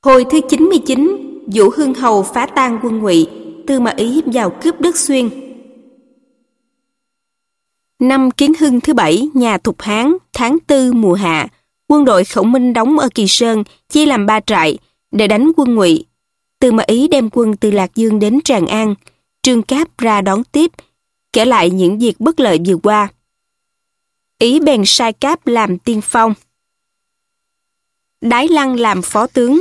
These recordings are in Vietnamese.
Hồi thứ 99, Vũ Hương Hầu phá tan quân Ngụy, Tư Mã Ý vào cướp đất Xuyên. Năm Kiến Hưng thứ 7, nhà Thục Hán, tháng 4 mùa hạ, quân đội Khổng Minh đóng ở Kỳ Sơn, chia làm 3 trại để đánh quân Ngụy. Tư Mã Ý đem quân từ Lạc Dương đến Tràng An, Trương Cáp ra đón tiếp, kể lại những việc bất lợi vừa qua. Ý bèn sai Cáp làm tiên phong, Đái Lăng làm phó tướng,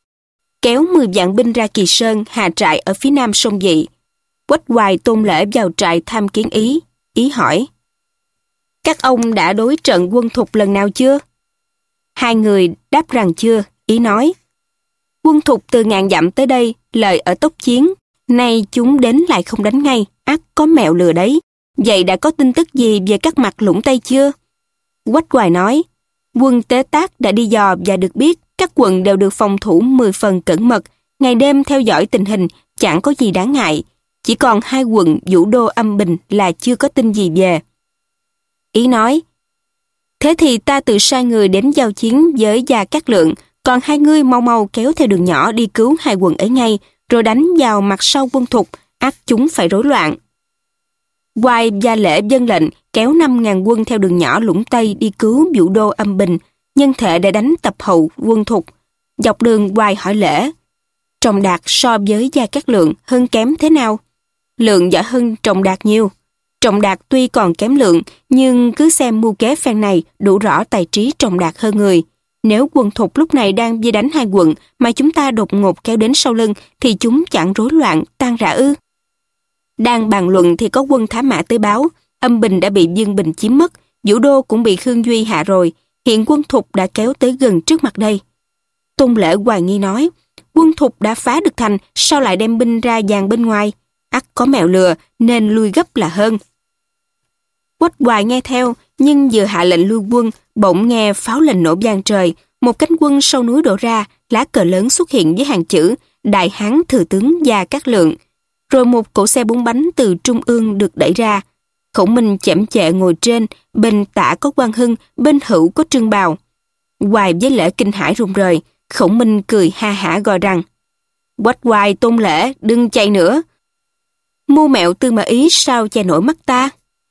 kéo 10 vạn binh ra Kỳ Sơn hạ trại ở phía nam sông Dị. Quách Hoài, Tôn Lễ vào trại tham kiến Ý. Ý hỏi: các ông đã đối trận quân Thục lần nào chưa? Hai người đáp rằng chưa. Ý nói: quân Thục từ ngàn dặm tới đây, lợi ở tốc chiến, nay chúng đến lại không đánh ngay, ắt có mẹo lừa đấy. Vậy đã có tin tức gì về các mặt Lũng Tây chưa? Quách Hoài nói: quân Tế Tác đã đi dò và được biết các quận đều được phòng thủ 10 phần cẩn mật, ngày đêm theo dõi tình hình, chẳng có gì đáng ngại. Chỉ còn 2 quận Vũ Đô, Âm Bình là chưa có tin gì về. Ý nói: thế thì ta tự sai người đến giao chiến với Gia Cát Lượng, còn hai ngươi mau mau kéo theo đường nhỏ đi cứu 2 quận ấy ngay, rồi đánh vào mặt sau quân Thục, ắt chúng phải rối loạn. Hoài và Lễ vâng lệnh, kéo 5.000 quân theo đường nhỏ Lũng Tây đi cứu Vũ Đô, Âm Bình, nhân thể để đánh tập hậu quân Thục. Dọc đường Hoài hỏi Lễ: Trọng Đạt so với Gia Cát Lượng hơn kém thế nào? Lượng giỏi hơn Trọng Đạt nhiều. Trọng Đạt tuy còn kém Lượng, nhưng cứ xem mưu kế phen này đủ rõ tài trí Trọng Đạt hơn người. Nếu quân Thục lúc này đang vây đánh 2 quận mà chúng ta đột ngột kéo đến sau lưng thì chúng chẳng rối loạn tan rã ư? Đang bàn luận thì có quân Thám Mã tới báo, Âm Bình đã bị Dương Bình chiếm mất, Vũ Đô cũng bị Khương Duy hạ rồi, hiện quân Thục đã kéo tới gần trước mặt đây. Tôn Lễ hoài nghi nói: quân Thục đã phá được thành, sao lại đem binh ra dàn bên ngoài? Ắt có mẹo lừa nên lui gấp là hơn. Quách Hoài nghe theo, nhưng vừa hạ lệnh lui quân, bỗng nghe pháo lệnh nổ vang trời, một cánh quân sau núi đổ ra, lá cờ lớn xuất hiện với hàng chữ Đại Hán Thừa tướng Gia Cát Lượng. Rồi một cỗ xe 4 bánh từ trung ương được đẩy ra. Khổng Minh chễm chệ ngồi trên, bên tả có Quang Hưng, bên hữu có Trương Bào. Hoài với Lễ kinh hãi run rời. Khổng Minh cười ha hả gọi rằng: Quách Hoài, Tôn Lễ, đừng chạy nữa. Mưu mẹo Tư Mã Ý sao che nổi mắt ta?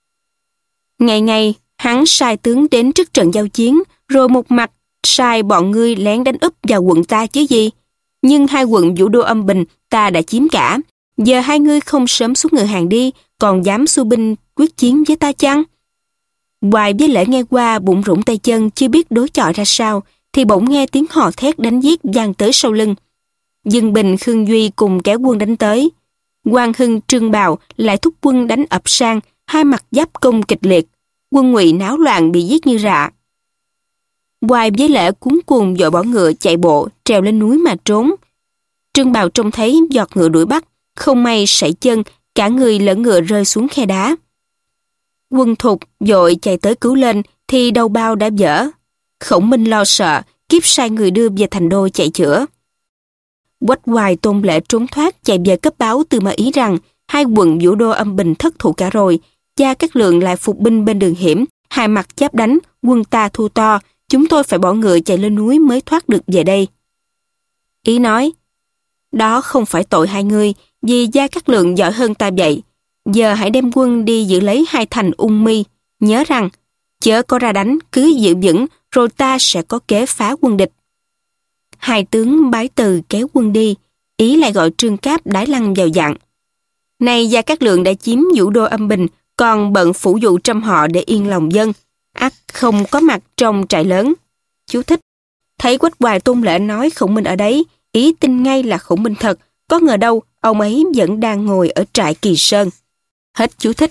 Ngày ngày hắn sai tướng đến trước trận giao chiến, rồi một mặt sai bọn ngươi lén đánh úp vào quận ta chứ gì. Nhưng 2 quận Vũ Đô, Âm Bình ta đã chiếm cả. Giờ hai ngươi không sớm xuống ngựa hàng đi, còn dám xu binh quyết chiến với ta chăng? Hoài với Lễ nghe qua bụng rủng tay chân, chưa biết đối chọi ra sao, thì bỗng nghe tiếng hò thét đánh giết vang tới sau lưng. Dương Bình, Khương Duy cùng kéo quân đánh tới. Quang Hưng, Trương Bào lại thúc quân đánh ập sang, 2 mặt giáp công kịch liệt. Quân Ngụy náo loạn bị giết như rạ. Hoài với Lễ cuống cuồng vội bỏ ngựa chạy bộ, trèo lên núi mà trốn. Trương Bào trông thấy giọt ngựa đuổi bắt, không may sẩy chân, cả người lẫn ngựa rơi xuống khe đá. Quân Thục vội chạy tới cứu lên, thì đầu bao đã vỡ. Khổng Minh lo sợ, kiếp sai người đưa về thành đô chạy chữa. Quách Hoài, Tôn Lễ trốn thoát chạy về cấp báo Tư Mã Ý rằng 2 quận Vũ Đô, Âm Bình thất thủ cả rồi. Gia Cát Lượng lại phục binh bên đường hiểm, 2 mặt giáp đánh, quân ta thua to, chúng tôi phải bỏ ngựa chạy lên núi mới thoát được về đây. Ý nói: đó không phải tội hai người, vì Gia Cát Lượng giỏi hơn ta vậy. Giờ hãy đem quân đi giữ lấy 2 thành Ung Mi. Nhớ rằng, chớ có ra đánh, cứ giữ vững, rồi ta sẽ có kế phá quân địch. 2 tướng bái từ kéo quân đi. Ý lại gọi Trương Cáp, Đái Lăng vào dặn: nay Gia Cát Lượng đã chiếm Vũ Đô, Âm Bình, còn bận phủ dụ trăm họ để yên lòng dân, ắt không có mặt trong trại lớn. Chú thích: thấy Quách Hoài, Tôn Lễ nói Khổng Minh ở đấy, Ý tin ngay là Khổng Minh thật, có ngờ đâu ông ấy vẫn đang ngồi ở trại Kỳ Sơn. Hết chú thích.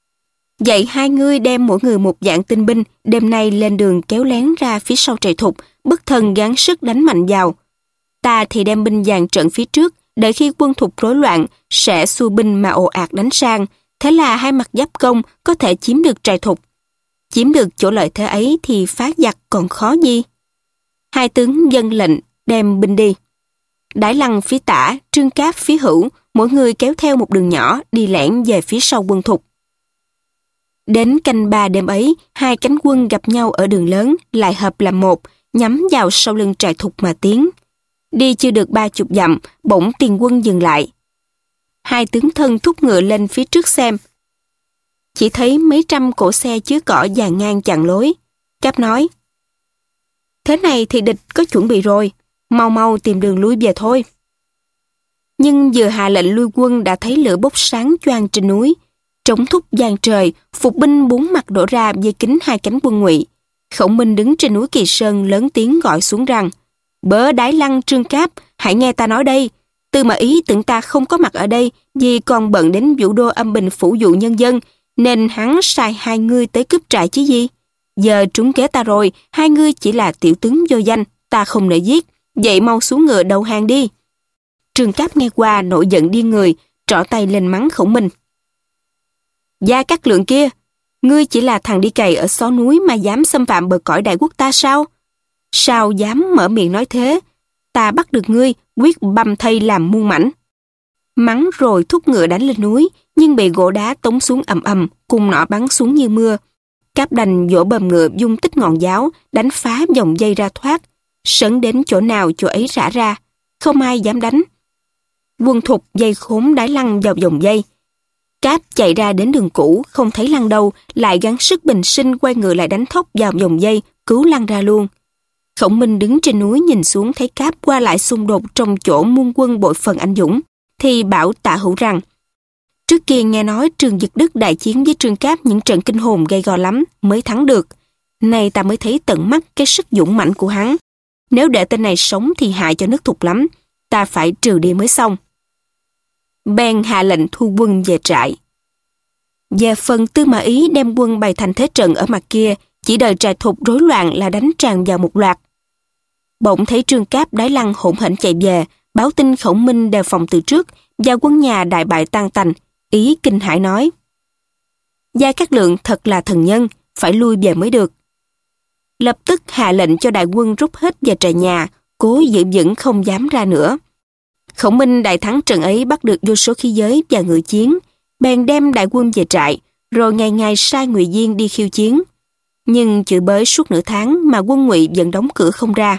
Vậy 2 ngươi đem mỗi người 1 vạn tinh binh, đêm nay lên đường kéo lén ra phía sau trại Thục, bất thần gắng sức đánh mạnh vào. Ta thì đem binh dàn trận phía trước, đợi khi quân Thục rối loạn, sẽ xua binh mà ồ ạt đánh sang. Thế là 2 mặt giáp công có thể chiếm được trại Thục. Chiếm được chỗ lợi thế ấy thì phá giặc còn khó gì. 2 tướng vâng lệnh đem binh đi. Đái Lăng phía tả, Trương Cáp phía hữu, mỗi người kéo theo một đường nhỏ đi lẻn về phía sau quân Thục. Đến canh 3 đêm ấy, 2 cánh quân gặp nhau ở đường lớn, lại hợp làm một, nhắm vào sau lưng trại Thục mà tiến. Đi chưa được 30 dặm, bỗng tiền quân dừng lại. Hai tướng thân thúc ngựa lên phía trước xem. Chỉ thấy mấy trăm cỗ xe chứa cỏ dàn ngang chặn lối. Cáp nói: thế này thì địch có chuẩn bị rồi, mau mau tìm đường lui về thôi. Nhưng vừa hạ lệnh lui quân đã thấy lửa bốc sáng choang trên núi, trống thúc giang trời, phục binh bốn mặt đổ ra vây kín hai cánh quân Ngụy. Khổng Minh đứng trên núi Kỳ Sơn lớn tiếng gọi xuống rằng: bớ Đái Lăng, Trương Cáp, hãy nghe ta nói đây. Tư Mã Ý tưởng ta không có mặt ở đây vì còn bận đến Vũ Đô âm bình phủ dụ nhân dân, nên hắn sai hai ngươi tới cướp trại chứ gì. Giờ trúng kế ta rồi, hai ngươi chỉ là tiểu tướng vô danh, ta không nỡ giết, vậy mau xuống ngựa đầu hàng đi. Trương Cáp nghe qua nổi giận điên người, trỏ tay lên mắng Khổng Minh: Gia Cát Lượng kia, ngươi chỉ là thằng đi cày ở xó núi mà dám xâm phạm bờ cõi đại quốc ta sao? Sao dám mở miệng nói thế? Ta bắt được ngươi, quyết băm thây làm muôn mảnh. Mắng rồi thúc ngựa đánh lên núi, nhưng bị gỗ đá tống xuống ầm ầm, cung nỏ bắn xuống như mưa. Cáp đành vỗ bầm ngựa dung tích ngọn giáo, đánh phá vòng dây ra thoát, sấn đến chỗ nào chỗ ấy rã ra, không ai dám đánh. Quân Thục dây khốn Đái Lăng vào vòng dây. Cáp chạy ra đến đường cũ, không thấy Lăng đâu, lại gắng sức bình sinh quay ngựa lại đánh thốc vào vòng dây, cứu Lăng ra luôn. Khổng Minh đứng trên núi nhìn xuống thấy Cáp qua lại xung đột trong chỗ muôn quân bội phần anh dũng, thì bảo Tạ Hữu rằng: trước kia nghe nói Trương Dực Đức đại chiến với Trương Cáp những trận kinh hồn gay go lắm mới thắng được. Nay ta mới thấy tận mắt cái sức dũng mãnh của hắn. Nếu để tên này sống thì hại cho nước Thục lắm. Ta phải trừ đi mới xong. Bèn hạ lệnh thu quân về trại. Về phần Tư Mã Ý đem quân bày thành thế trận ở mặt kia, chỉ đợi trại Thục rối loạn là đánh tràn vào một loạt. Bỗng thấy Trương Cáp Đái Lăng hỗn hển chạy về, báo tin Khổng Minh đề phòng từ trước và quân nhà đại bại tan tành. Ý kinh hãi nói: Gia Cát Lượng thật là thần nhân, phải lui về mới được. Lập tức hạ lệnh cho đại quân rút hết về trại nhà, cố giữ vững không dám ra nữa. Khổng Minh đại thắng trận ấy bắt được vô số khí giới và ngựa chiến, bèn đem đại quân về trại, rồi ngày ngày sai Ngụy Diên đi khiêu chiến. Nhưng chửi bới suốt nửa tháng mà quân Ngụy vẫn đóng cửa không ra.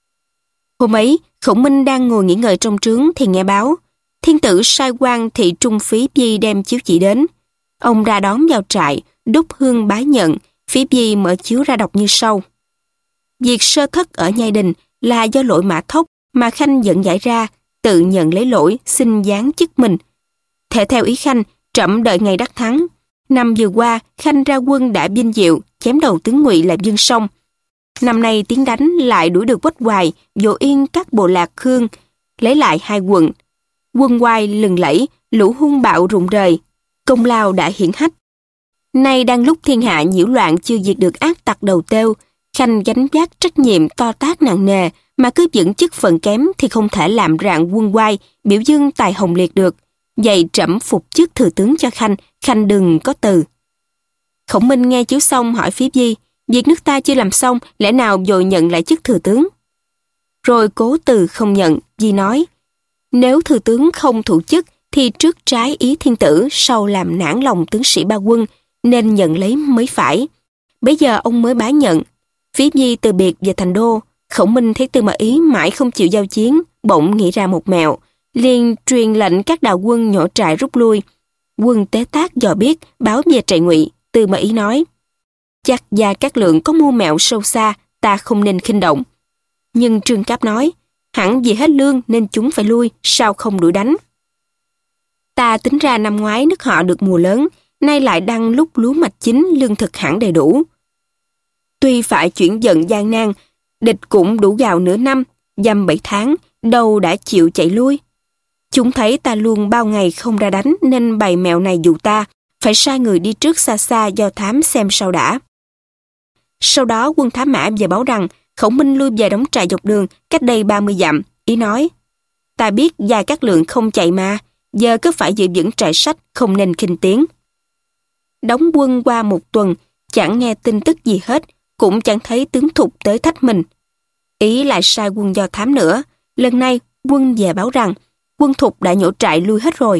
Hôm ấy, Khổng Minh đang ngồi nghỉ ngơi trong trướng thì nghe báo thiên tử sai quan thị trung Phí Di đem chiếu chỉ đến. Ông ra đón vào trại, đốt hương bái nhận. Phí Di mở chiếu ra đọc như sau: Việc sơ thất ở Nhai Đình là do lỗi Mã Thốc mà Khanh dẫn giải ra, tự nhận lấy lỗi, xin giáng chức mình. Thể theo ý Khanh, trẫm đợi ngày đắc thắng. Năm vừa qua, Khanh ra quân đã vinh diệu, chém đầu tướng Ngụy là Dương Song. Năm nay tiến đánh lại đuổi được Quách Hoài, dỗ yên các bộ lạc Khương, lấy lại hai quận. Quân Hoài lừng lẫy, lũ hung bạo rụng rời, công lao đã hiển hách. Nay đang lúc thiên hạ nhiễu loạn chưa diệt được ác tặc đầu têu, Khanh gánh vác trách nhiệm to tát nặng nề, mà cứ giữ chức phận kém thì không thể làm rạng quân Hoài, biểu dương tài hồng liệt được. Vậy trẫm phục chức thừa tướng cho Khanh, Khanh đừng có từ. Khổng Minh nghe chiếu xong hỏi Phí Di: việc nước ta chưa làm xong, lẽ nào vội nhận lại chức thừa tướng? Rồi cố từ không nhận. Di nói: nếu thừa tướng không thụ chức thì trước trái ý thiên tử, sau làm nản lòng tướng sĩ ba quân, nên nhận lấy mới phải. Bây giờ ông mới bái nhận. Phí Di từ biệt về thành đô. Khổng Minh thấy Tư Mã Ý mãi không chịu giao chiến, bỗng nghĩ ra một mẹo, liền truyền lệnh các đạo quân nhổ trại rút lui. Quân Tế Tác dò biết, báo về trại Ngụy. Tư Mã Ý nói: chắc Gia Cát Lượng có mưu mẹo sâu xa, ta không nên khinh động. Nhưng Trương Cáp nói: hẳn vì hết lương nên chúng phải lui, sao không đuổi đánh. Ta tính ra năm ngoái nước họ được mùa lớn, nay lại đang lúc lúa mạch chín, lương thực hẳn đầy đủ. Tuy phải chuyển vận gian nan, địch cũng đủ gạo nửa năm, dăm 7 tháng, đâu đã chịu chạy lui. Chúng thấy ta luôn bao ngày không ra đánh nên bày mẹo này dụ ta, phải sai người đi trước xa xa do thám xem sao đã. Sau đó quân thám mã về báo rằng Khổng Minh lui về đóng trại dọc đường cách đây 30 dặm. Ý nói: ta biết Gia Cát Lượng không chạy mà, giờ cứ phải giữ vững trại sách, không nên khinh tiếng. Đóng quân qua một tuần, chẳng nghe tin tức gì hết, cũng chẳng thấy tướng Thục tới thách mình. Ý lại sai quân do thám nữa. Lần này quân về báo rằng quân Thục đã nhổ trại lui hết rồi.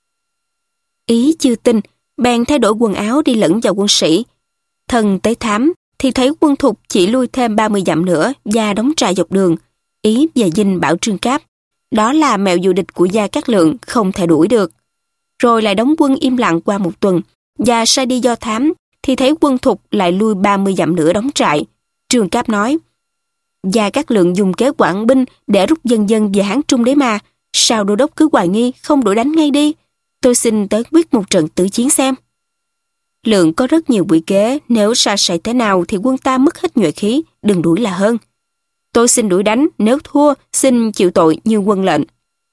Ý chưa tin, bèn thay đổi quần áo đi lẫn vào quân sĩ. Thần tới thám thì thấy quân Thục chỉ lui thêm 30 dặm nữa và đóng trại dọc đường. Ý và Dinh bảo Trương Cáp, đó là mẹo dụ địch của Gia Cát Lượng, không thể đuổi được. Rồi lại đóng quân im lặng qua một tuần, và sai đi do thám, thì thấy quân Thục lại lui 30 dặm nữa đóng trại. Trương Cáp nói, Gia Cát Lượng dùng kế quản binh để rút dân dân về Hán Trung đấy mà, sao đô đốc cứ hoài nghi, không đuổi đánh ngay đi. Tôi xin tới quyết một trận tử chiến xem. Lượng có rất nhiều quỷ kế, nếu sa sẩy thế nào thì quân ta mất hết nhuệ khí, đừng đuổi là hơn. Tôi xin đuổi đánh, nếu thua, xin chịu tội như quân lệnh.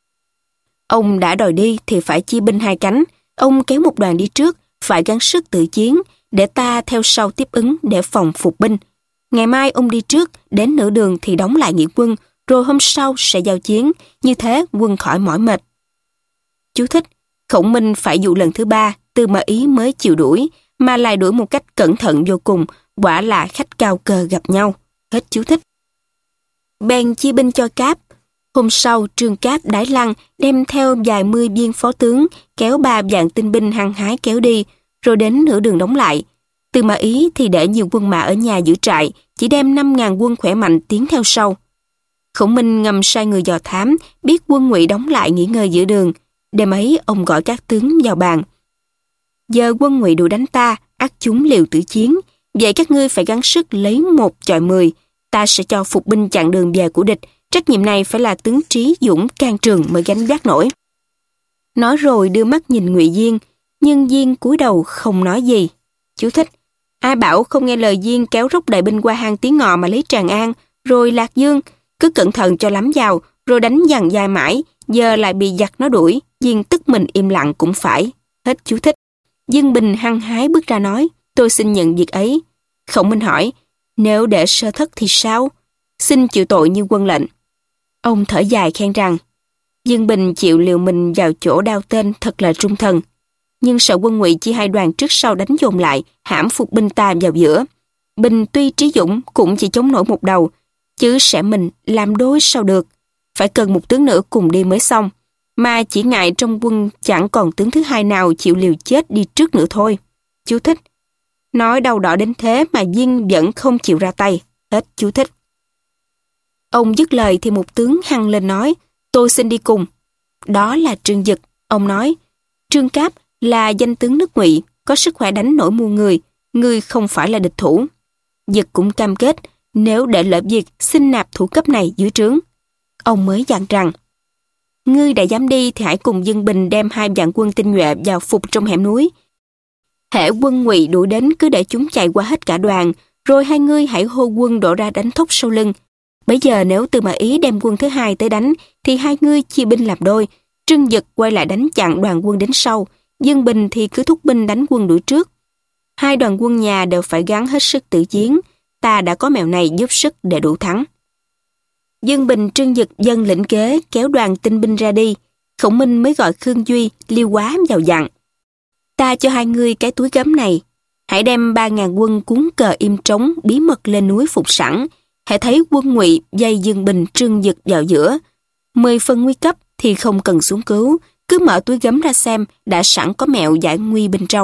Ông đã đòi đi thì phải chia binh hai cánh, ông kéo một đoàn đi trước, phải gắng sức tự chiến, để ta theo sau tiếp ứng để phòng phục binh. Ngày mai ông đi trước, đến nửa đường thì đóng lại nghĩa quân, rồi hôm sau sẽ giao chiến, như thế quân khỏi mỏi mệt. Chú thích, Khổng Minh phải dụ lần thứ 3, Tư Mã Ý mới chịu đuổi, mà lại đuổi một cách cẩn thận vô cùng, quả là khách cao cơ gặp nhau. Hết chú thích. Bèn chia binh cho Cáp. Hôm sau, Trương Cáp đái Lăng đem theo vài mươi viên phó tướng, kéo 3 vạn tinh binh hăng hái kéo đi, rồi đến nửa đường đóng lại. Tư Mã Ý thì để nhiều quân mã ở nhà giữ trại, chỉ đem 5.000 quân khỏe mạnh tiến theo sau. Khổng Minh ngầm sai người dò thám, biết quân Ngụy đóng lại nghỉ ngơi giữa đường. Đêm ấy, ông gọi các tướng vào bàn. Giờ quân Ngụy đuổi đánh ta, ắt chúng liều tử chiến. Vậy các ngươi phải gắng sức lấy 1 chọi 10. Ta sẽ cho phục binh chặn đường về của địch. Trách nhiệm này phải là tướng Trí Dũng can trường mới gánh vác nổi. Nói rồi đưa mắt nhìn Ngụy Diên, nhưng Diên cúi đầu không nói gì. Chú thích, ai bảo không nghe lời Diên kéo rút đại binh qua hang Tiếng Ngọ mà lấy Tràng An, rồi Lạc Dương, cứ cẩn thận cho lắm vào, rồi đánh dằn dài mãi, giờ lại bị giặc nó đuổi, Diên tức mình im lặng cũng phải. Hết chú thích. Dương Bình hăng hái bước ra nói, tôi xin nhận việc ấy. Khổng Minh hỏi, nếu để sơ thất thì sao? Xin chịu tội như quân lệnh. Ông thở dài khen rằng, Dương Bình chịu liều mình vào chỗ đao tên thật là trung thần. Nhưng sợ quân Ngụy chia hai đoàn trước sau đánh dồn lại, hãm phục binh ta vào giữa. Bình tuy trí dũng cũng chỉ chống nổi một đầu, chứ sẽ mình làm đối sao được. Phải cần một tướng nữa cùng đi mới xong. Mà chỉ ngại trong quân chẳng còn tướng thứ hai nào chịu liều chết đi trước nữa thôi. Chú thích. Nói đau đỏ đến thế mà Diên vẫn không chịu ra tay. Hết chú thích. Ông dứt lời thì một tướng hăng lên nói, tôi xin đi cùng. Đó là Trương Dực. Ông nói, Trương Cáp là danh tướng nước Ngụy, có sức khỏe đánh nổi muôn người, ngươi không phải là địch thủ. Dực cũng cam kết, nếu để lỡ việc xin nạp thủ cấp này dưới trướng. Ông mới dặn rằng, ngươi đã dám đi thì hãy cùng Dương Bình đem 2 vạn quân tinh nhuệ vào phục trong hẻm núi. Hễ quân Ngụy đuổi đến cứ để chúng chạy qua hết cả đoàn, rồi hai ngươi hãy hô quân đổ ra đánh thốc sau lưng. Bây giờ nếu Tư Mã Ý đem quân thứ 2 tới đánh, thì hai ngươi chia binh làm đôi. Trương Dực quay lại đánh chặn đoàn quân đến sau, Dương Bình thì cứ thúc binh đánh quân đuổi trước. 2 đoàn quân nhà đều phải gắng hết sức tự chiến. Ta đã có mẹo này giúp sức để đủ thắng. Dương Bình Trương Dực dâng lĩnh kế kéo đoàn tinh binh ra đi. Khổng Minh mới gọi Khương Duy, Liêu Quá vào dặn. Ta cho hai ngươi cái túi gấm này. Hãy đem 3.000 quân cuốn cờ im trống bí mật lên núi phục sẵn. Hãy thấy quân Ngụy dây Dương Bình Trương Dực vào giữa. 10 phần nguy cấp thì không cần xuống cứu. Cứ mở túi gấm ra xem, đã sẵn có mẹo giải nguy bên trong.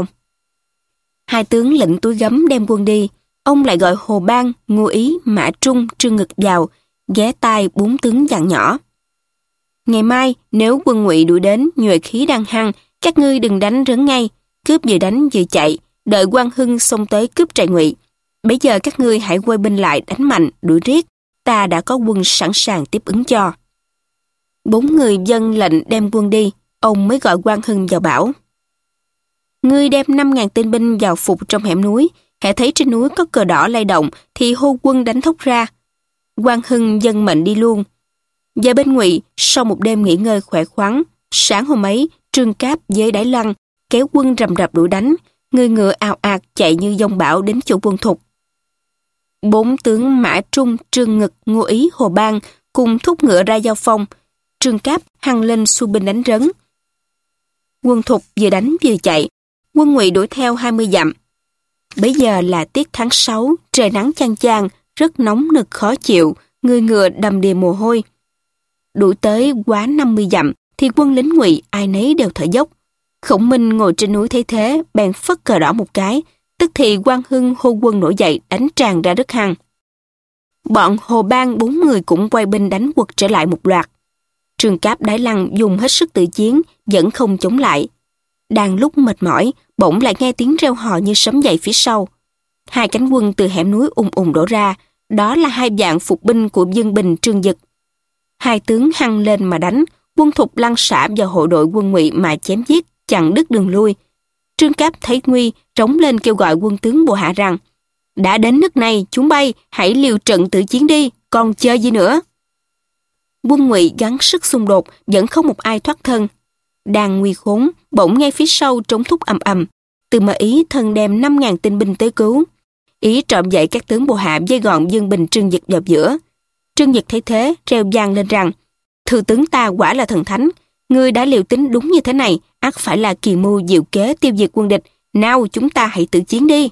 2 tướng lĩnh túi gấm đem quân đi. Ông lại gọi Hồ Bang, Ngô Ý, Mã Trung, Trương Ngực vào, ghé tai 4 tướng dặn nhỏ. Ngày mai, nếu quân Ngụy đuổi đến, nhuệ khí đang hăng, các ngươi đừng đánh rấn ngay, cướp vừa đánh vừa chạy, đợi Quang Hưng xông tới cướp trại Ngụy. Bây giờ các ngươi hãy quay binh lại đánh mạnh, đuổi riết, ta đã có quân sẵn sàng tiếp ứng cho. 4 người dâng lệnh đem quân đi, ông mới gọi Quang Hưng vào bảo. Ngươi đem 5.000 tinh binh vào phục trong hẻm núi, hễ thấy trên núi có cờ đỏ lay động thì hô quân đánh thốc ra. Quang Hưng dâng mệnh đi luôn. Và bên Ngụy, sau một đêm nghỉ ngơi khỏe khoắn, sáng hôm ấy, Trương Cáp với Đái Lăng kéo quân rầm rập đuổi đánh, người ngựa ào ạt chạy như dông bão đến chỗ quân Thục. 4 tướng Mã Trung, Trương Ngực, Ngô Ý, Hồ Bang cùng thúc ngựa ra giao phong. Trương Cáp hăng lên xu binh đánh rấn. Quân Thục vừa đánh vừa chạy, quân Ngụy đuổi theo 20 dặm. Bấy giờ là tiết tháng 6, trời nắng chang chang, rất nóng nực khó chịu, người ngựa đầm đìa mồ hôi. Đuổi tới quá 50 dặm, thì quân lính Ngụy ai nấy đều thở dốc. Khổng Minh ngồi trên núi thấy thế, bèn phất cờ đỏ một cái, tức thì Quang Hưng hô quân nổi dậy đánh tràn ra đất hang. Bọn Hồ Bang 4 người cũng quay binh đánh quật trở lại một loạt. Trương Cáp Đái Lăng dùng hết sức tự chiến, vẫn không chống lại. Đang lúc mệt mỏi, bỗng lại nghe tiếng reo hò như sấm dậy phía sau. Hai cánh quân từ hẻm núi ùng ùng đổ ra, đó là hai vạn phục binh của Dương Bình Trương Dực. Hai tướng hăng lên mà đánh, quân Thục lăn xả vào hội đội quân Ngụy mà chém giết, chặn đứt đường lui. Trương Cáp thấy nguy, trống lên kêu gọi quân tướng bộ hạ rằng: đã đến nước này, chúng bay, hãy liều trận tự chiến đi, còn chờ gì nữa. Quân Ngụy gắng sức xung đột, vẫn không một ai thoát thân. Đang nguy khốn, bỗng nghe phía sau trống thúc ầm ầm. Từ mà Ý thân đem 5.000 tinh binh tới cứu. Ý trộm dậy các tướng bộ hạ vây gọn Dương Bình Trương Dực vào giữa. Trương Dực thấy thế, reo vang lên rằng: thư tướng ta quả là thần thánh, ngươi đã liều tính đúng như thế này, ắt phải là kỳ mưu diệu kế tiêu diệt quân địch. Nào, chúng ta hãy tự chiến đi.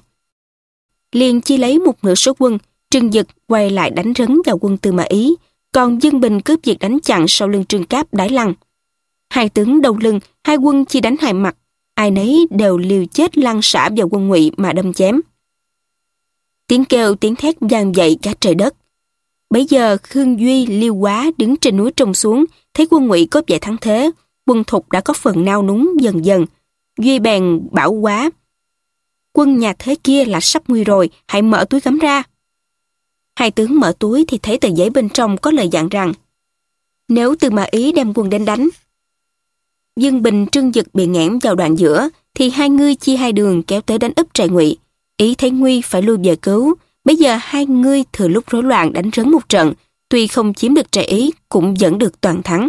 Liền chi lấy một nửa số quân, Trương Dực quay lại đánh rấn vào quân Tư Mã Ý, còn Dương Bình cướp việc đánh chặn sau lưng Trương Cáp Đái Lăng. Hai tướng đầu lưng, hai quân chia đánh hai mặt, ai nấy đều liều chết lăn xả vào quân Ngụy mà đâm chém. Tiếng kêu tiếng thét vang dậy cả trời đất. Bấy giờ Khương Duy, Liêu Quá đứng trên núi trông xuống, thấy quân Ngụy có vẻ thắng thế, quân Thục đã có phần nao núng dần dần. Duy bèn bảo Quá: quân nhà thế kia là sắp nguy rồi, hãy mở túi gấm ra. Hai tướng mở túi thì thấy tờ giấy bên trong có lời dặn rằng: nếu Tư Mã Ý đem quân đến đánh, Dương Bình Trương Dực bị nghẽn vào đoạn giữa, thì hai ngươi chia hai đường kéo tới đánh úp trại Ngụy. Ý thấy nguy phải lui về cứu. Bây giờ hai ngươi thừa lúc rối loạn đánh rấn một trận, tuy không chiếm được trại Ý cũng vẫn được toàn thắng.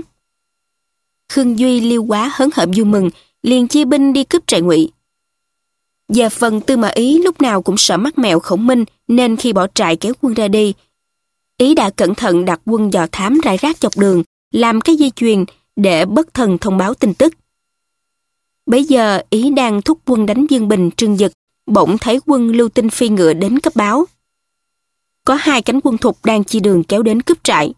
Khương Duy, Liêu Quá hớn hở vui mừng, liền chia binh đi cướp trại Ngụy. Về phần Tư Mã Ý lúc nào cũng sợ mắt mèo Khổng Minh, nên khi bỏ trại kéo quân ra đi, Ý đã cẩn thận đặt quân dò thám rải rác dọc đường, làm cái dây chuyền để bất thần thông báo tin tức. Bấy giờ Ý đang thúc quân đánh Dương Bình Trương Dực, bỗng thấy quân Lưu Tinh phi ngựa đến cấp báo. Có hai cánh quân Thục đang chia đường kéo đến cướp trại.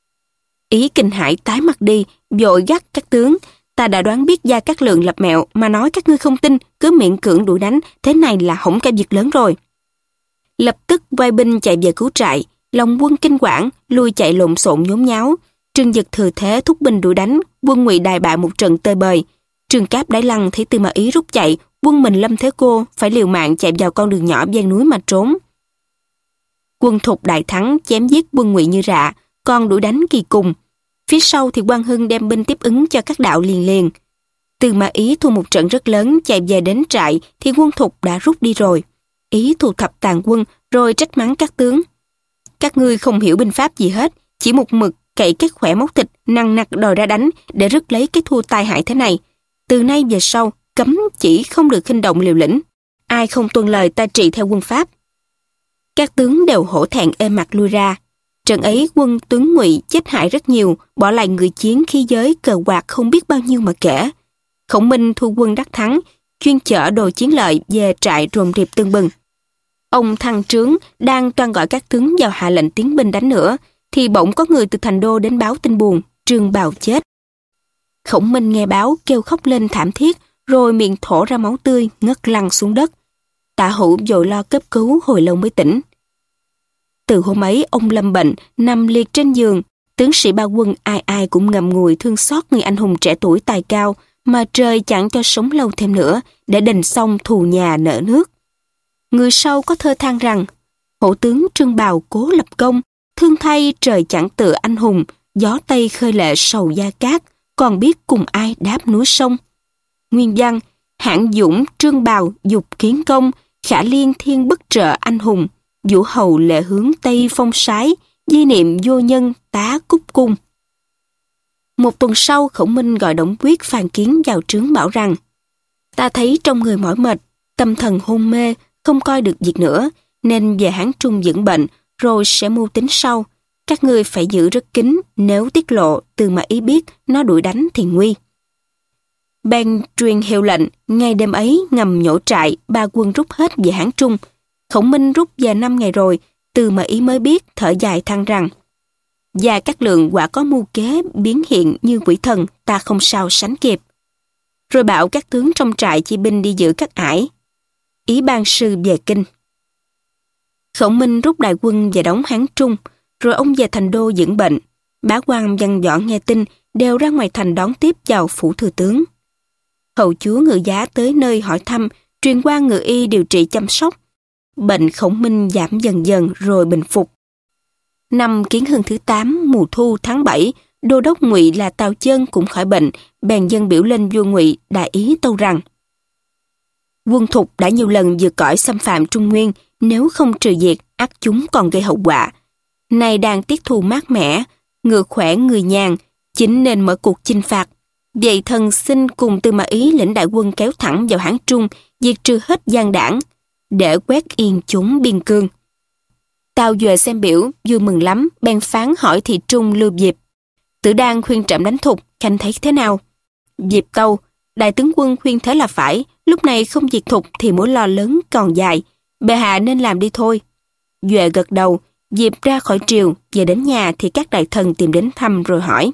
Ý kinh hãi tái mặt đi, vội gắt các tướng: ta đã đoán biết Gia Cát Lượng lập mẹo, mà nói các ngươi không tin, cứ miễn cưỡng đuổi đánh, thế này là hỏng cả việc lớn rồi. Lập tức vai binh chạy về cứu trại, lòng quân kinh quản, lui chạy lộn xộn nhốn nháo. Trương Dực thừa thế thúc binh đuổi đánh, quân Ngụy đại bại một trận tơi bời. Trương Cáp Đái Lăng thấy Tư Mã Ý rút chạy, quân mình lâm thế cô, phải liều mạng chạy vào con đường nhỏ ven núi mà trốn. Quân Thục đại thắng, chém giết quân Ngụy như rạ, còn đuổi đánh kỳ cùng. Phía sau thì Quang Hưng đem binh tiếp ứng cho các đạo liền liền. Tư Mã Ý thua một trận rất lớn, chạy về đến trại thì quân Thục đã rút đi rồi. Ý thu thập tàn quân rồi trách mắng các tướng: các ngươi không hiểu binh pháp gì hết, chỉ một mực cậy cái khỏe móc thịt nằng nặc đòi ra đánh để rước lấy cái thua tai hại thế này. Từ nay về sau cấm chỉ không được khinh động liều lĩnh, ai không tuân lời ta trị theo quân pháp. Các tướng đều hổ thẹn êm mặt lui ra. Trận ấy quân tướng Ngụy chết hại rất nhiều, bỏ lại người chiến khí giới cờ quạt không biết bao nhiêu mà kể. Khổng Minh thu quân đắc thắng, chuyên chở đồ chiến lợi về trại rồn rịp tưng bừng. Ông Thăng Trướng đang toan gọi các tướng vào hạ lệnh tiến binh đánh nữa, thì bỗng có người từ thành đô đến báo tin buồn: Trương Bào chết. Khổng Minh nghe báo kêu khóc lên thảm thiết, rồi miệng thổ ra máu tươi, ngất lăn xuống đất. Tạ Hữu vội lo cấp cứu hồi lâu mới tỉnh. Từ hôm ấy ông lâm bệnh, nằm liệt trên giường. Tướng sĩ ba quân ai ai cũng ngậm ngùi thương xót người anh hùng trẻ tuổi tài cao, mà trời chẳng cho sống lâu thêm nữa, để đền xong thù nhà nợ nước. Người sau có thơ than rằng: hổ tướng Trương Bào cố lập công, thương thay trời chẳng tựa anh hùng, gió tây khơi lệ sầu Gia Cát, còn biết cùng ai đáp núi sông. Nguyên văn: hạng dũng Trương Bào dục kiến công, khả liên thiên bất trợ anh hùng, vũ hầu lệ hướng tây phong sái, di niệm vô nhân tá cúc cung. Một tuần sau, Khổng Minh gọi Đổng Quyết, Phan Kiến vào trướng bảo rằng: ta thấy trong người mỏi mệt, tâm thần hôn mê, không coi được việc nữa, nên về Hán Trung dưỡng bệnh, rồi sẽ mưu tính sau. Các ngươi phải giữ rất kín, nếu tiết lộ Tư Mã Ý biết nó đuổi đánh thì nguy. Bèn truyền hiệu lệnh, ngay đêm ấy ngầm nhổ trại, ba quân rút hết về Hán Trung. Khổng Minh rút về 5 ngày rồi, Tư Mã Ý mới biết, thở dài than rằng: Gia Cát Lượng quả có mưu kế biến hiện như quỷ thần, ta không sao sánh kịp. Rồi bảo các tướng trong trại chia binh đi giữ các ải. Ý ban sư về kinh. Khổng Minh rút đại quân về đóng Hán Trung, rồi ông về thành đô dưỡng bệnh. Bá quan văn võ nghe tin đều ra ngoài thành đón tiếp vào phủ thừa tướng. Hầu chúa Ngự Giá tới nơi hỏi thăm, truyền qua ngự y điều trị chăm sóc. Bệnh Khổng Minh giảm dần dần rồi bình phục. Năm Kiến Hưng thứ 8, mùa thu tháng 7, đô đốc Ngụy là Tào Chân cũng khỏi bệnh, bèn dâng biểu lên vua Ngụy đại ý tâu rằng: Quân Thục đã nhiều lần vượt cõi xâm phạm Trung Nguyên, nếu không trừ diệt, ắt chúng còn gây hậu quả. Nay đang tiết thù mát mẻ, ngựa khỏe người nhàn, chính nên mở cuộc chinh phạt. Vậy thần xin cùng Tư Mã Ý lĩnh đại quân kéo thẳng vào Hán Trung, diệt trừ hết gian đảng, để quét yên chốn biên cương. Tào Duệ xem biểu, vui mừng lắm, bèn phán hỏi thị trung Lưu Diệp: Tử đang khuyên trẫm đánh Thục, khanh thấy thế nào? Diệp tâu: Đại tướng quân khuyên thế là phải, lúc này không diệt Thục thì mối lo lớn còn dài, bệ hạ nên làm đi thôi. Duệ gật đầu. Diệp ra khỏi triều, về đến nhà thì các đại thần tìm đến thăm rồi hỏi: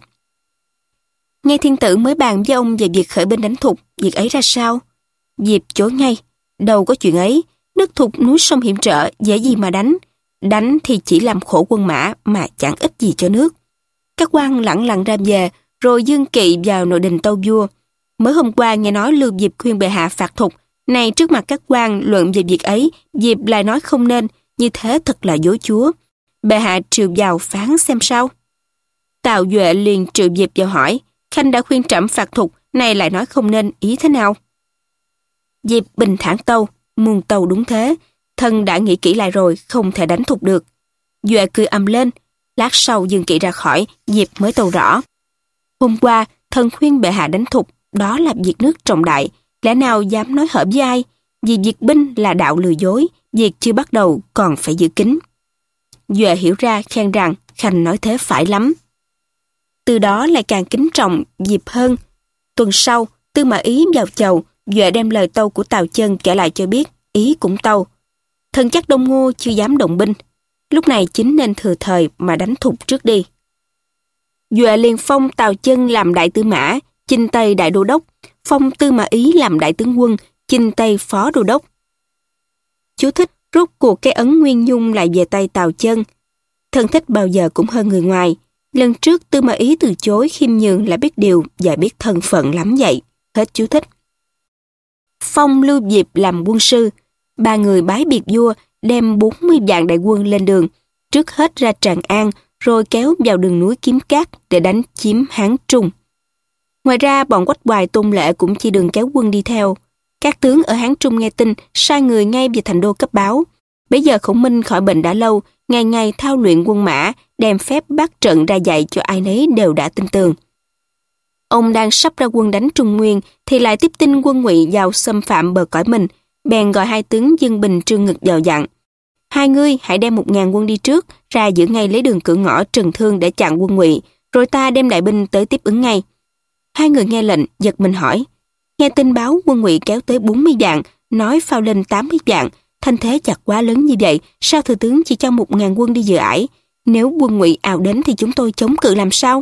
Nghe thiên tử mới bàn với ông về việc khởi binh đánh Thục, việc ấy ra sao? Diệp chối ngay: Đâu có chuyện ấy, đất Thục núi sông hiểm trở, dễ gì mà đánh. Đánh thì chỉ làm khổ quân mã mà chẳng ích gì cho nước. Các quan lẳng lặng ra về, rồi dương kỵ vào nội đình tâu vua. Mới hôm qua nghe nói Lưu Diệp khuyên bệ hạ phạt Thục, này trước mặt các quan luận về việc ấy, Diệp lại nói không nên, như thế thật là dối chúa. Bệ hạ triệu vào phán xem sao. Tào Duệ liền triệu Diệp vào hỏi: Khanh đã khuyên trẫm phạt Thục, này lại nói không nên, ý thế nào? Diệp bình thản tâu: Muôn tâu đúng thế, thần đã nghĩ kỹ lại rồi, không thể đánh Thục được. Duệ cười ầm lên. Lát sau dương kỵ ra khỏi, Diệp mới tâu rõ: Hôm qua thần khuyên bệ hạ đánh Thục, đó là việc nước trọng đại, lẽ nào dám nói hở với ai? Vì việc binh là đạo lừa dối, việc chưa bắt đầu còn phải giữ kín. Duệ hiểu ra, khen rằng Khanh nói thế phải lắm. Từ đó lại càng kính trọng Diệp hơn. Tuần sau, Tư Mã Ý vào chầu, Duệ đem lời tâu của Tào Chân kể lại cho biết, Ý cũng tâu: Thần chắc Đông Ngô chưa dám động binh, lúc này chính nên thừa thời mà đánh Thục trước đi. Duệ liền phong Tào Chân làm đại tư mã, chinh tây đại đô đốc, phong Tư Mã Ý làm đại tướng quân, chinh tây phó đô đốc. Chú thích: rốt cuộc cái ấn Nguyên Nhung lại về tay Tào Chân. Thân thích bao giờ cũng hơn người ngoài. Lần trước Tư Mã Ý từ chối, khiêm nhường là biết điều và biết thân phận lắm vậy. Hết chú thích. Phong Lưu Diệp làm quân sư. Ba người bái biệt vua, đem 40 vạn đại quân lên đường, trước hết ra Tràng An, rồi kéo vào đường núi Kiếm Cát để đánh chiếm Hán Trung. Ngoài ra, bọn Quách Hoài Tôn Lệ cũng chia đường kéo quân đi theo. Các tướng ở Hán Trung nghe tin, sai người ngay về thành đô cấp báo. Bây giờ Khổng Minh khỏi bệnh đã lâu, ngày ngày thao luyện quân mã, đem phép bắt trận ra dạy cho ai nấy đều đã tin tưởng. Ông đang sắp ra quân đánh Trung Nguyên, thì lại tiếp tin quân Ngụy vào xâm phạm bờ cõi mình, bèn gọi hai tướng Dương Bình Trương Ngực vào dặn: Hai ngươi hãy đem 1000 quân đi trước, ra giữ ngay lấy đường cửa ngõ Trần Thương để chặn quân Ngụy, rồi ta đem đại binh tới tiếp ứng ngay. Hai người nghe lệnh, giật mình hỏi: Nghe tin báo quân Ngụy kéo tới 40 vạn, nói phao lên 80 vạn, thanh thế chặt quá lớn như vậy, sao thừa tướng chỉ cho 1000 quân đi dự ải? Nếu quân Ngụy ào đến thì chúng tôi chống cự làm sao?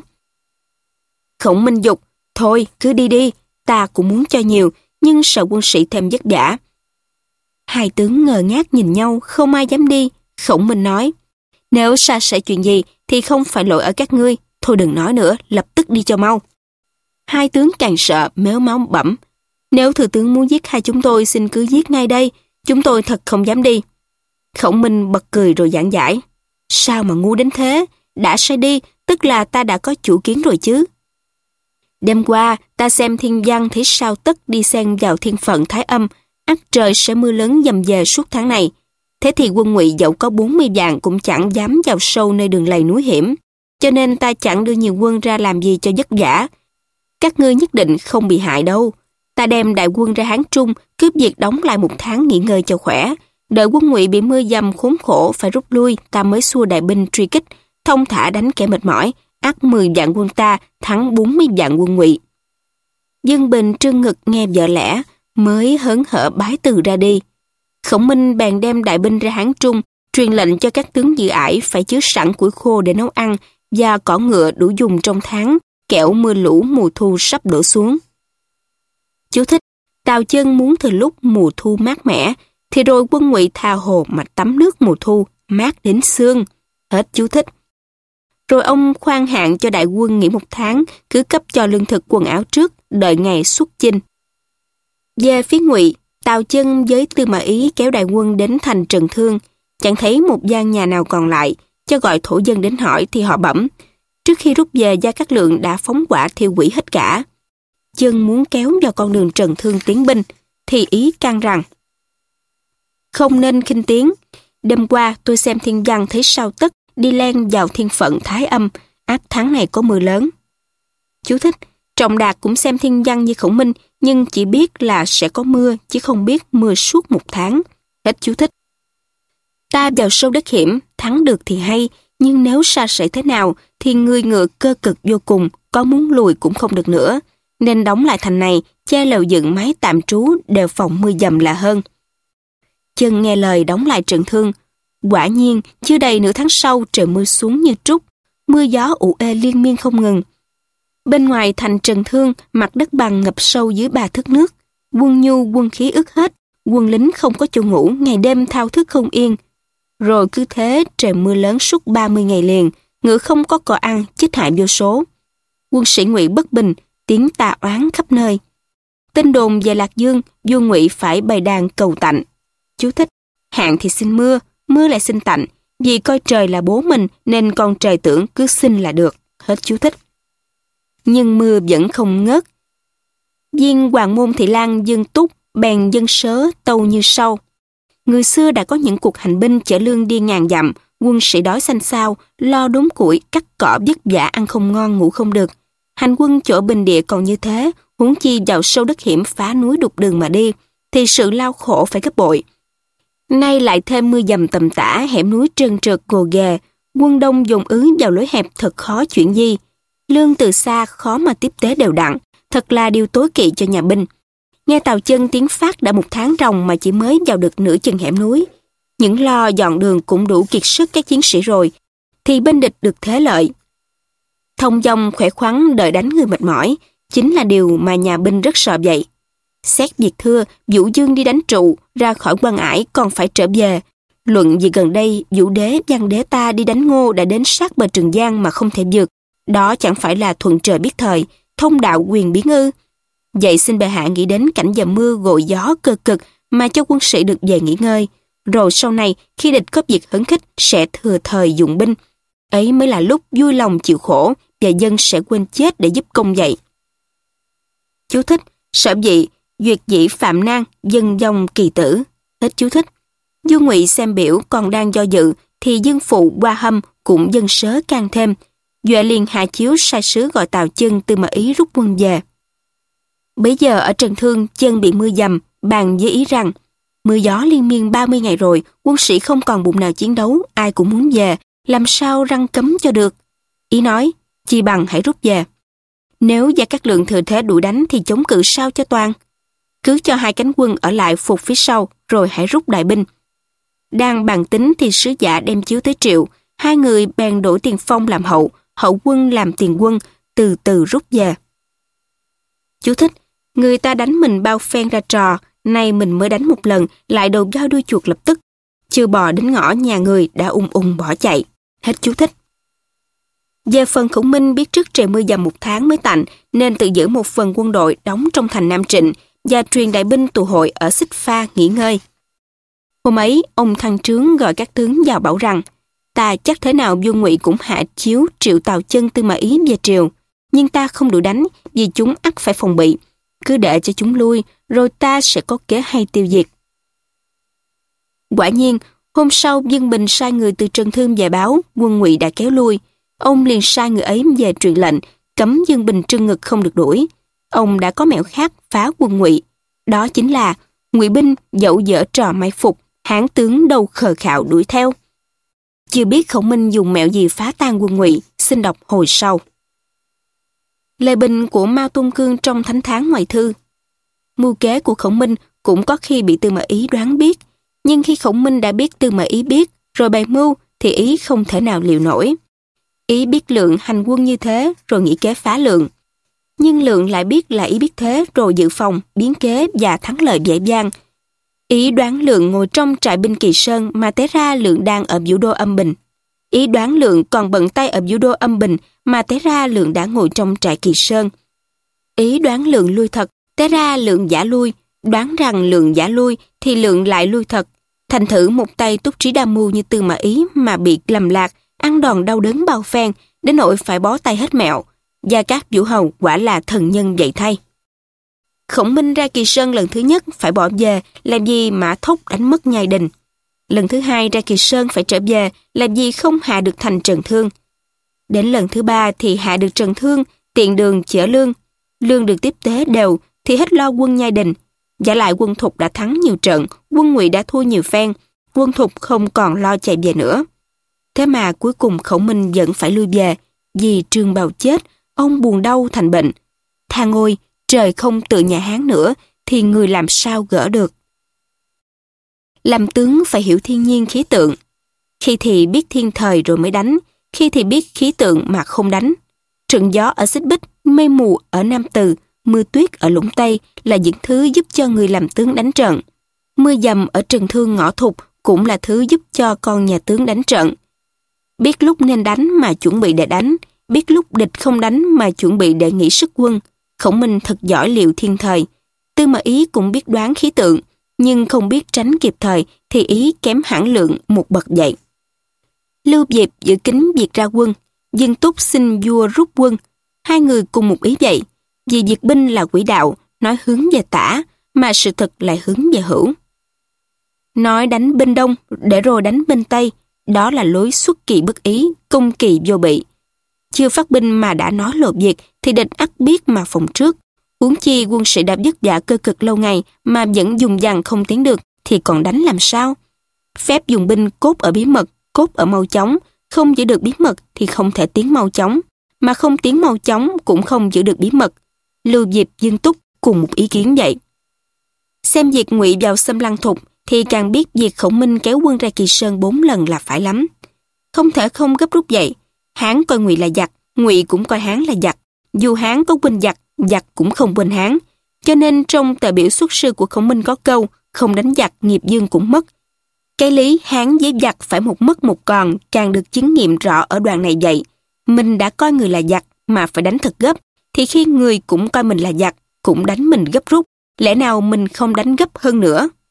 Khổng Minh dục: Thôi, cứ đi đi, ta cũng muốn cho nhiều, nhưng sợ quân sĩ thêm vất vả. Hai tướng ngơ ngác nhìn nhau, không ai dám đi. Khổng Minh nói: Nếu xa xảy chuyện gì thì không phải lỗi ở các ngươi, thôi đừng nói nữa, lập tức đi cho mau. Hai tướng càng sợ, mếu máu bẩm: Nếu thừa tướng muốn giết hai chúng tôi, xin cứ giết ngay đây, chúng tôi thật không dám đi. Khổng Minh bật cười rồi giảng giải: Sao mà ngu đến thế? Đã sai đi, tức là ta đã có chủ kiến rồi chứ. Đêm qua, ta xem thiên văn thấy sao tất đi xen vào thiên phận Thái Âm, ắt trời sẽ mưa lớn dầm về suốt tháng này. Thế thì quân Ngụy dẫu có 40 vạn cũng chẳng dám vào sâu nơi đường lầy núi hiểm, cho nên ta chẳng đưa nhiều quân ra làm gì cho vất vả. Các ngươi nhất định không bị hại đâu. Ta đem đại quân ra Hán Trung, cướp việc đóng lại 1 tháng nghỉ ngơi cho khỏe. Đợi quân Ngụy bị mưa dầm khốn khổ phải rút lui, ta mới xua đại binh truy kích, thông thả đánh kẻ mệt mỏi, ắt 10 vạn quân ta thắng 40 vạn quân Ngụy. Dương Bình Trương Ngực nghe vợ lẽ, mới hớn hở bái từ ra đi. Khổng Minh bèn đem đại binh ra Hán Trung, truyền lệnh cho các tướng dự ải phải chứa sẵn củi khô để nấu ăn và cỏ ngựa đủ dùng trong tháng, kẻo mưa lũ mùa thu sắp đổ xuống. Chú thích: Tào Chân muốn từ lúc mùa thu mát mẻ, thì rồi quân Ngụy tha hồ mà tắm nước mùa thu, mát đến xương. Hết chú thích. Rồi ông khoan hạn cho đại quân nghỉ 1 tháng, cứ cấp cho lương thực quần áo trước, đợi ngày xuất chinh. Về phía Ngụy, Tào Chân với Tư Mã Ý kéo đại quân đến thành Trần Thương, chẳng thấy một gian nhà nào còn lại, cho gọi thổ dân đến hỏi thì họ bẩm. Trước khi rút về, Gia Cát Lượng đã phóng hỏa thiêu hủy hết cả. Chân muốn kéo vào con đường Trần Thương tiến binh, thì Ý can rằng: không nên khinh tiến. Đêm qua tôi xem thiên văn thấy sao tất đi len vào thiên phận Thái Âm, ắt tháng này có mưa lớn. Chú thích: Trọng Đạt cũng xem thiên văn như Khổng Minh, nhưng chỉ biết là sẽ có mưa, chứ không biết mưa suốt 1 tháng. Hết chú thích. Ta vào sâu đất hiểm, thắng được thì hay, nhưng nếu sa sẩy thế nào thì người ngựa cơ cực vô cùng, có muốn lùi cũng không được nữa. Nên đóng lại thành này, che lều dựng mái tạm trú, đều phòng mưa dầm là hơn. Chân nghe lời đóng lại Trần Thương. Quả nhiên, chưa đầy nửa tháng sau trời mưa xuống như trút, mưa gió ù ê liên miên không ngừng. Bên ngoài thành Trần Thương, mặt đất bằng ngập sâu dưới 3 thước nước. Quân nhu quân khí ướt hết, quân lính không có chỗ ngủ, ngày đêm thao thức không yên. Rồi cứ thế trời mưa lớn suốt 30 ngày liền, ngựa không có cỏ ăn, chết hại vô số. Quân sĩ Ngụy bất bình, tiếng tà oán khắp nơi. Tin đồn về Lạc Dương, vua Ngụy phải bày đàn cầu tạnh. Chú thích: hạn thì xin mưa, mưa lại xin tạnh, vì coi trời là bố mình nên con trời tưởng cứ xin là được. Hết chú thích. Nhưng mưa vẫn không ngớt. Viên Hoàng Môn Thị Lang Dương Túc bèn dân sớ tâu như sau. Người xưa đã có những cuộc hành binh chở lương đi ngàn dặm, quân sĩ đói xanh xao, lo đốn củi, cắt cỏ vất vả, ăn không ngon ngủ không được. Hành quân chỗ bình địa còn như thế, huống chi vào sâu đất hiểm phá núi đục đường mà đi, thì sự lao khổ phải gấp bội. Nay lại thêm mưa dầm tầm tã, hẻm núi trơn trượt gồ ghề, quân đông dồn ứ vào lối hẹp thật khó chuyển di. Lương từ xa khó mà tiếp tế đều đặn, thật là điều tối kỵ cho nhà binh. Nghe Tào Chân tiến phát đã 1 tháng ròng mà chỉ mới vào được nửa chừng hẻm núi. Những lo dọn đường cũng đủ kiệt sức các chiến sĩ rồi, thì bên địch được thế lợi. Thông dong khỏe khoắn đợi đánh người mệt mỏi, chính là điều mà nhà binh rất sợ vậy. Xét việc thưa, Vũ Dương đi đánh trụ, ra khỏi Quan Ải còn phải trở về. Luận vì gần đây, Vũ Đế, Văn Đế ta đi đánh Ngô đã đến sát bờ Trường Giang mà không thể vượt. Đó chẳng phải là thuận trời biết thời, thông đạo quyền biến ư. Vậy xin bệ hạ nghĩ đến cảnh dầm mưa gội gió cơ cực mà cho quân sĩ được về nghỉ ngơi. Rồi sau này, khi địch có việc hấn khích sẽ thừa thời dụng binh. Ấy mới là lúc vui lòng chịu khổ và dân sẽ quên chết để giúp công vậy. Chú thích: Sở dĩ duyệt dĩ phạm nan, dân dòng kỳ tử. Hết chú thích. Vua Ngụy xem biểu còn đang do dự thì Dương Phụ Hoa Hâm cũng dân sớ can thêm. Duệ liền hạ chiếu sai sứ gọi Tào Chân, Tư Mã Ý rút quân về. Bấy giờ ở Trần Thương, Chân bị mưa dầm, bàn với Ý rằng mưa gió liên miên 30 ngày rồi, quân sĩ không còn bụng nào chiến đấu, ai cũng muốn về, làm sao răng cấm cho được. Ý nói, chi bằng hãy rút về. Nếu Gia Cát Lượng thừa thế đuổi đánh thì chống cự sao cho toàn. Cứ cho 2 cánh quân ở lại phục phía sau, rồi hãy rút đại binh. Đang bàn tính thì sứ giả đem chiếu tới Triệu, 2 người bèn đổi tiền phong làm hậu, hậu quân làm tiền quân, từ từ rút về. Chú thích: Người ta đánh mình bao phen ra trò, nay mình mới đánh một lần, lại đầu dao đuôi chuột lập tức. Chưa bò đến ngõ nhà người đã ung bỏ chạy. Hết chú thích. Về phần Khổng Minh biết trước trời mưa dầm 1 tháng mới tạnh, nên tự giữ một phần quân đội đóng trong thành Nam Trịnh và truyền đại binh tụ hội ở Xích Pha nghỉ ngơi. Hôm ấy, ông Thăng Trướng gọi các tướng vào bảo rằng ta chắc thế nào vua Ngụy cũng hạ chiếu triệu Tào Chân, Tư Mã Ý về triều, nhưng ta không đuổi đánh vì chúng ắt phải phòng bị. Cứ để cho chúng lui, rồi ta sẽ có kế hay tiêu diệt. Quả nhiên, hôm sau Dương Bình sai người từ Trần Thương về báo quân Ngụy đã kéo lui. Ông liền sai người ấy về truyền lệnh cấm Dương Bình trưng ngực không được đuổi. Ông đã có mẹo khác phá quân Ngụy, đó chính là Ngụy binh dẫu dở trò mai phục, hán tướng đâu khờ khạo đuổi theo. Chưa biết Khổng Minh dùng mẹo gì phá tan quân Ngụy, xin đọc hồi sau. Lời bình của Mao Tôn Cương trong Thánh Tháng Ngoại Thư. Mưu kế của Khổng Minh cũng có khi bị Tư Mã Ý đoán biết, nhưng khi Khổng Minh đã biết Tư Mã Ý biết, rồi bày mưu thì Ý không thể nào liệu nổi. Ý biết Lượng hành quân như thế, rồi nghĩ kế phá Lượng. Nhưng Lượng lại biết là Ý biết thế, rồi dự phòng, biến kế và thắng lợi dễ dàng. Ý đoán Lượng ngồi trong trại binh Kỳ Sơn mà té ra Lượng đang ở Vũ Đô Âm Bình. Ý đoán Lượng còn bận tay ở Vũ Đô Âm Bình mà té ra Lượng đã ngồi trong trại Kỳ Sơn. Ý đoán Lượng lui thật, té ra Lượng giả lui. Đoán rằng Lượng giả lui thì Lượng lại lui thật. Thành thử một tay túc trí đa mưu như Tư Mã Ý mà bị lầm lạc, ăn đòn đau đớn bao phen, đến nỗi phải bó tay hết mẹo. Gia Cát Vũ Hầu quả là thần nhân vậy thay. Khổng Minh ra Kỳ Sơn lần thứ nhất phải bỏ về, làm gì Mã Thúc đánh mất Nhai Đình. Lần thứ hai ra Kỳ Sơn phải trở về, làm gì không hạ được thành Trần Thương. Đến lần thứ ba thì hạ được Trần Thương, tiện đường chở lương. Lương được tiếp tế đều thì hết lo quân Nhai Đình. Giả lại quân Thục đã thắng nhiều trận, quân Ngụy đã thua nhiều phen, quân Thục không còn lo chạy về nữa. Thế mà cuối cùng Khổng Minh vẫn phải lui về, vì Trương Bào chết, ông buồn đau thành bệnh. Thang ôi, trời không tự nhà Hán nữa, thì người làm sao gỡ được. Làm tướng phải hiểu thiên nhiên khí tượng. Khi thì biết thiên thời rồi mới đánh, khi thì biết khí tượng mà không đánh. Trận gió ở Xích Bích, mây mù ở Nam Từ, mưa tuyết ở Lũng Tây là những thứ giúp cho người làm tướng đánh trận. Mưa dầm ở Trần Thương Ngõ Thục cũng là thứ giúp cho con nhà tướng đánh trận. Biết lúc nên đánh mà chuẩn bị để đánh, biết lúc địch không đánh mà chuẩn bị để nghỉ sức quân. Khổng Minh thật giỏi liệu thiên thời. Tư Mã Ý cũng biết đoán khí tượng, nhưng không biết tránh kịp thời thì Ý kém hẳn Lượng một bậc dậy. Lưu Diệp giữ kín việc ra quân, Dương Túc xin vua rút quân. Hai người cùng một ý vậy, vì diệt binh là quỹ đạo, nói hướng về tả, mà sự thật lại hướng về hữu. Nói đánh bên Đông để rồi đánh bên Tây, đó là lối xuất kỳ bất ý, công kỳ vô bị. Chưa phát binh mà đã nói lộ việc thì địch ắt biết mà phòng trước. Huống chi quân sĩ đã vất vả cơ cực lâu ngày mà vẫn dùng dằng không tiến được thì còn đánh làm sao? Phép dùng binh cốt ở bí mật, cốt ở mau chóng, không giữ được bí mật thì không thể tiến mau chóng, mà không tiến mau chóng cũng không giữ được bí mật. Lưu Diệp, Dương Túc cùng một ý kiến vậy. Xem việc Ngụy vào xâm Lăng Thục thì càng biết việc Khổng Minh kéo quân ra Kỳ Sơn 4 lần là phải lắm. Không thể không gấp rút vậy. Hán coi Ngụy là giặc, Ngụy cũng coi Hán là giặc. Dù Hán có quên giặc, giặc cũng không quên Hán. Cho nên trong tờ biểu xuất sư của Khổng Minh có câu không đánh giặc nghiệp dương cũng mất. Cái lý Hán với giặc phải một mất một còn càng được chứng nghiệm rõ ở đoạn này vậy. Mình đã coi người là giặc mà phải đánh thật gấp, thì khi người cũng coi mình là giặc cũng đánh mình gấp rút, lẽ nào mình không đánh gấp hơn nữa?